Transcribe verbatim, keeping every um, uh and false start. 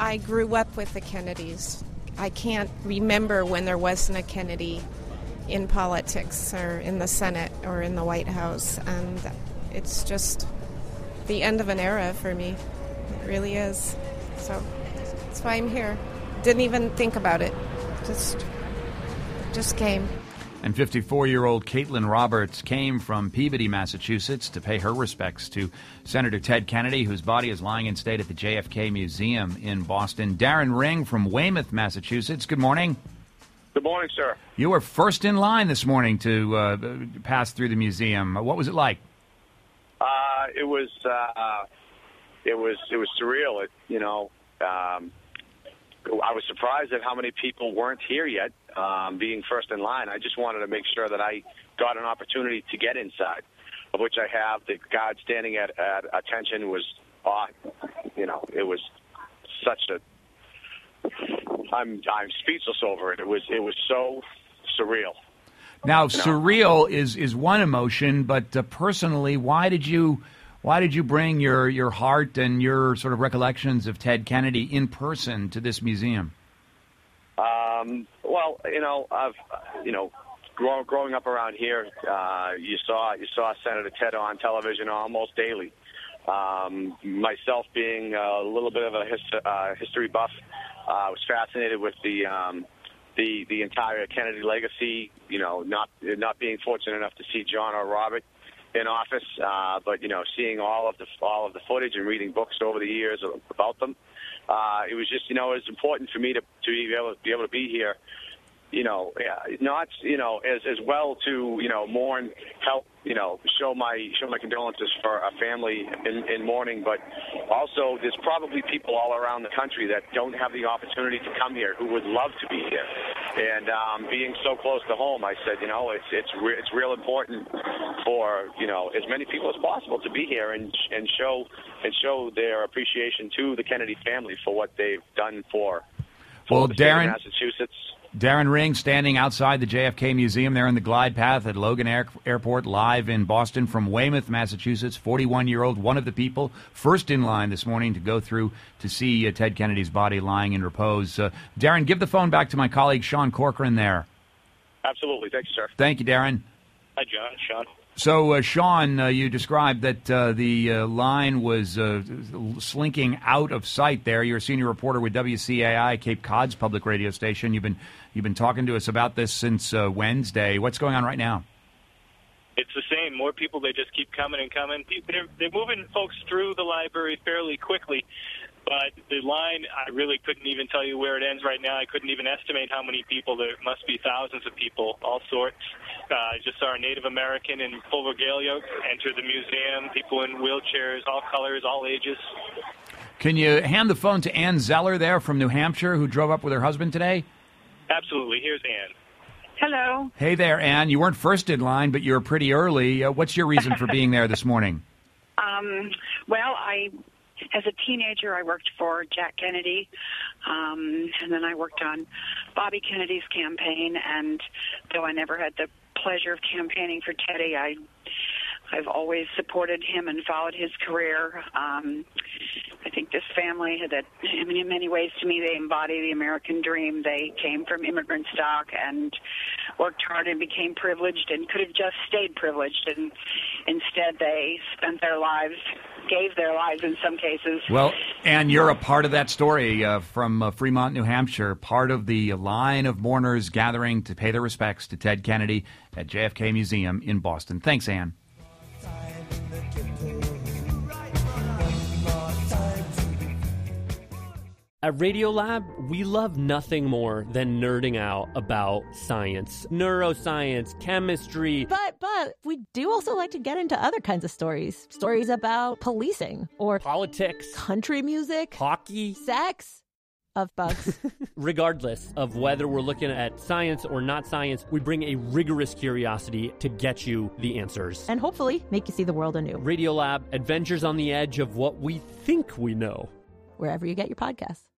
I grew up with the Kennedys. I can't remember when there wasn't a Kennedy in politics or in the Senate or in the White House. And it's just the end of an era for me. It really is. So that's why I'm here. Didn't even think about it. Just, just came. And fifty-four-year-old Caitlin Roberts came from Peabody, Massachusetts, to pay her respects to Senator Ted Kennedy, whose body is lying in state at the J F K Museum in Boston. Darren Ring from Weymouth, Massachusetts. Good morning. Good morning, sir. You were first in line this morning to uh, pass through the museum. What was it like? Uh, it was uh, it was it was surreal. It, you know, um, I was surprised at how many people weren't here yet. Um, being first in line, I just wanted to make sure that I got an opportunity to get inside, of which I have. The guard standing at, at attention was, uh, you know, it was such a. I'm I'm speechless over it. It was it was so surreal. Now, you know? surreal is, is one emotion, but uh, personally, why did you why did you bring your, your heart and your sort of recollections of Ted Kennedy in person to this museum? Um, well, you know, I've you know, grow, growing up around here, uh, you saw you saw Senator Ted on television almost daily. Um, myself being a little bit of a his, uh, history buff, uh, I was fascinated with the um, the the entire Kennedy legacy. You know, not not being fortunate enough to see John or Robert in office, uh, but you know, seeing all of the all of the footage and reading books over the years about them. Uh, it was just, you know, it was important for me to, to be able to be able to be here, you know, not, you know, as, as well to, you know, mourn, help, you know, show my, show my condolences for a family in, in mourning, but also there's probably people all around the country that don't have the opportunity to come here who would love to be here. And um, being so close to home, I said, you know, it's, it's, re- it's real important for, you know, as many people as possible to be here and, and show, and show their appreciation to the Kennedy family for what they've done for, for well, the state Darren, of Massachusetts. Darren Ring standing outside the J F K Museum there in the glide path at Logan Air- Airport, live in Boston from Weymouth, Massachusetts. forty-one-year-old, one of the people first in line this morning to go through to see uh, Ted Kennedy's body lying in repose. Uh, Darren, give the phone back to my colleague Sean Corcoran there. Absolutely. Thank you, sir. Thank you, Darren. Hi, John. Sean. So, uh, Sean, uh, you described that uh, the uh, line was uh, slinking out of sight there. You're a senior reporter with W C A I, Cape Cod's public radio station. You've been you've been talking to us about this since uh, Wednesday. What's going on right now? It's the same. More people, they just keep coming and coming. They're, they're moving folks through the library fairly quickly. But the line, I really couldn't even tell you where it ends right now. I couldn't even estimate how many people. There must be thousands of people, all sorts. Uh, I just saw a Native American in full regalia enter the museum, people in wheelchairs, all colors, all ages. Can you hand the phone to Ann Zeller there from New Hampshire, who drove up with her husband today? Absolutely. Here's Ann. Hello. Hey there, Ann. You weren't first in line, but you're pretty early. Uh, what's your reason for being there this morning? Um, well, I... As a teenager, I worked for Jack Kennedy, um, and then I worked on Bobby Kennedy's campaign. And though I never had the pleasure of campaigning for Teddy, I, I've always supported him and followed his career. Um, I think this family, that I mean, in many ways, to me, they embody the American dream. They came from immigrant stock and worked hard and became privileged and could have just stayed privileged. And instead, they spent their lives, gave their lives in some cases. Well, and you're a part of that story uh, from uh, Fremont, New Hampshire, part of the line of mourners gathering to pay their respects to Ted Kennedy at J F K Museum in Boston. Thanks, Ann. At Radiolab, we love nothing more than nerding out about science, neuroscience, chemistry. But, but, we do also like to get into other kinds of stories. Stories about policing or politics, country music, hockey, sex, of bugs. Regardless of whether we're looking at science or not science, we bring a rigorous curiosity to get you the answers. And hopefully make you see the world anew. Radiolab, adventures on the edge of what we think we know. Wherever you get your podcasts.